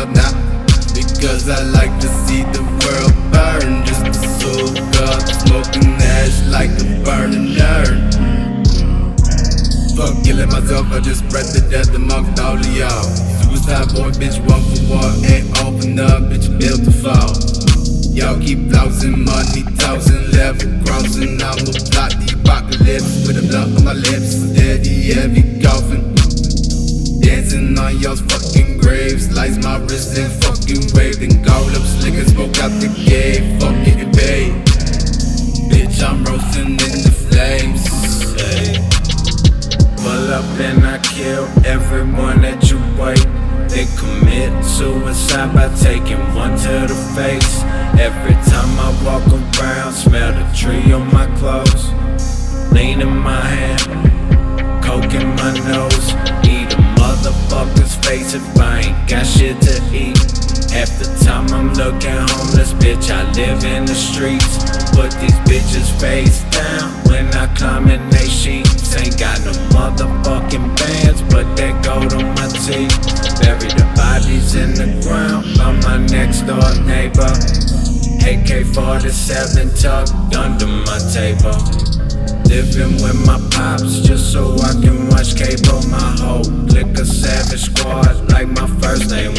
up now, because I like to see the world burn. Just to soak up, smoking ash like a burning nerd. Fuck killing myself, I just spread the death amongst all of y'all. Suicide boy, bitch, one for one, ain't open up, bitch, built to fall. Y'all keep flousing money, tossing, level crossing. I'ma plot the apocalypse with a blunt on my lips, steady, heavy coughing. Dancing on y'all's fucking graves, slice my wrist and fucking wave. Then call up slick and smoke out the cave, fuck getting paid. Bitch, I'm roasting in the flames. Hey. Pull up and I kill everyone that you wait. They commit suicide by taking one to the face. Every time I walk around, smell the tree on my clothes. Lean in my hand, coke in my nose. Eat a motherfucker's face if I ain't got shit to eat. Half the time I'm looking homeless, bitch, I live in the streets. Put these bitches face down when I climb in they sheets. Ain't got no motherfucking bands, but they gold on my teeth. Bury the bodies in the ground by my next door neighbor. AK-47 tucked under my table. Living with my pops just so I can watch cable. My whole liquor savage squad like my first name